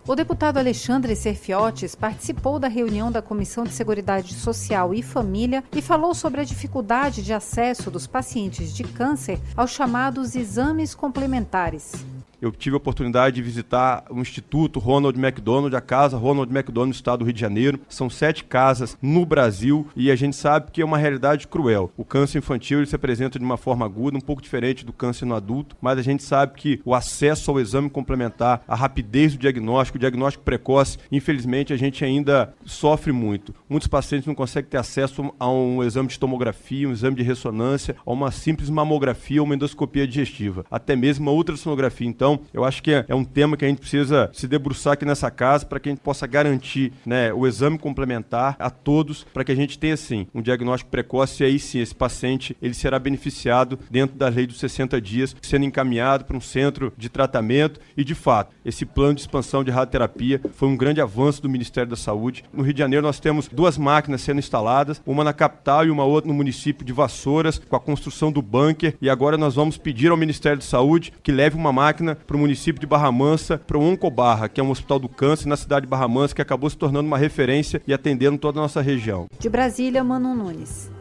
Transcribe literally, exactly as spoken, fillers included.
O deputado Alexandre Serfiotis participou da reunião da Comissão de Seguridade Social e Família e falou sobre a dificuldade de acesso dos pacientes de câncer aos chamados exames complementares. Eu tive a oportunidade de visitar o Instituto Ronald McDonald, a casa Ronald McDonald no estado do Rio de Janeiro. São sete casas no Brasil e a gente sabe que é uma realidade cruel. O câncer infantil ele se apresenta de uma forma aguda, um pouco diferente do câncer no adulto, mas a gente sabe que o acesso ao exame complementar, a rapidez do diagnóstico, o diagnóstico precoce, infelizmente a gente ainda sofre muito. Muitos pacientes não conseguem ter acesso a um exame de tomografia, um exame de ressonância, a uma simples mamografia ou uma endoscopia digestiva, até mesmo uma ultrassonografia. Então, eu acho que é, é um tema que a gente precisa se debruçar aqui nessa casa para que a gente possa garantir, né, o exame complementar a todos, para que a gente tenha, sim, um diagnóstico precoce e aí sim, esse paciente ele será beneficiado dentro da lei dos sessenta dias, sendo encaminhado para um centro de tratamento e, de fato, esse plano de expansão de radioterapia foi um grande avanço do Ministério da Saúde. No Rio de Janeiro nós temos duas máquinas sendo instaladas, uma na capital e uma outra no município de Vassouras, com a construção do bunker, e agora nós vamos pedir ao Ministério da Saúde que leve uma máquina para o município de Barra Mansa, para o Oncobarra, que é um hospital do câncer na cidade de Barra Mansa, que acabou se tornando uma referência e atendendo toda a nossa região. De Brasília, Manu Nunes.